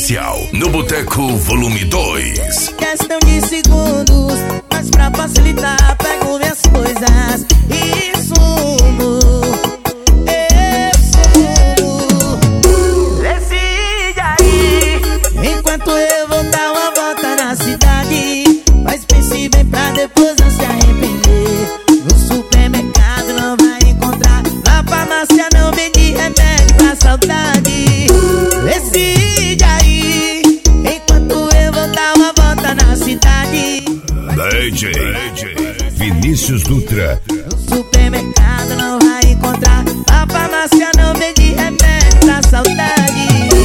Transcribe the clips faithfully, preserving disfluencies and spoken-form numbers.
especial no Boteco Volume dois. Questão de segundos, mas pra facilitar pego minhas coisas e sumo. Eu sumo. Decide aí, enquanto eu vou dar uma volta na cidade. Mas pense bem pra depois não se arrepender. No supermercado não vai encontrar, na farmácia não vende remédio pra saudade. Decide aí, enquanto eu vou dar uma volta na cidade. D J Vinícius Dutra. No supermercado não vai encontrar, na farmácia não vende remédio pra saudade.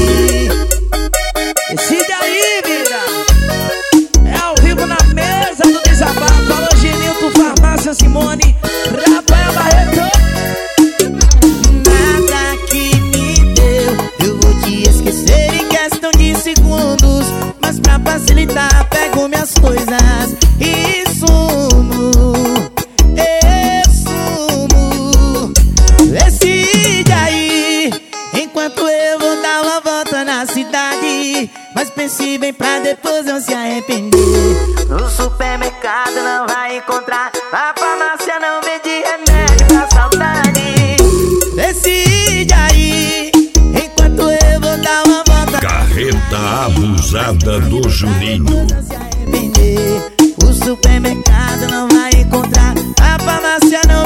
Decide aí, vida. É ao vivo na mesa do desabafo. Alô, Genilton, Farmácia Simone, Rafael Barreto. Nada que me deu, eu vou te esquecer em questão de segundos. Mas pra facilitar, pego minhas coisas e sumo. Eu sumo. Decide aí, enquanto eu vou dar uma volta na cidade. Mas pense bem pra depois não se arrepender. No supermercado não vai encontrar, na farmácia não vende remédio pra saudade. Decide aí, enquanto eu vou dar uma volta. Carreta abusada do Juninho. Não se arrepender. O supermercado não vai encontrar, a farmácia não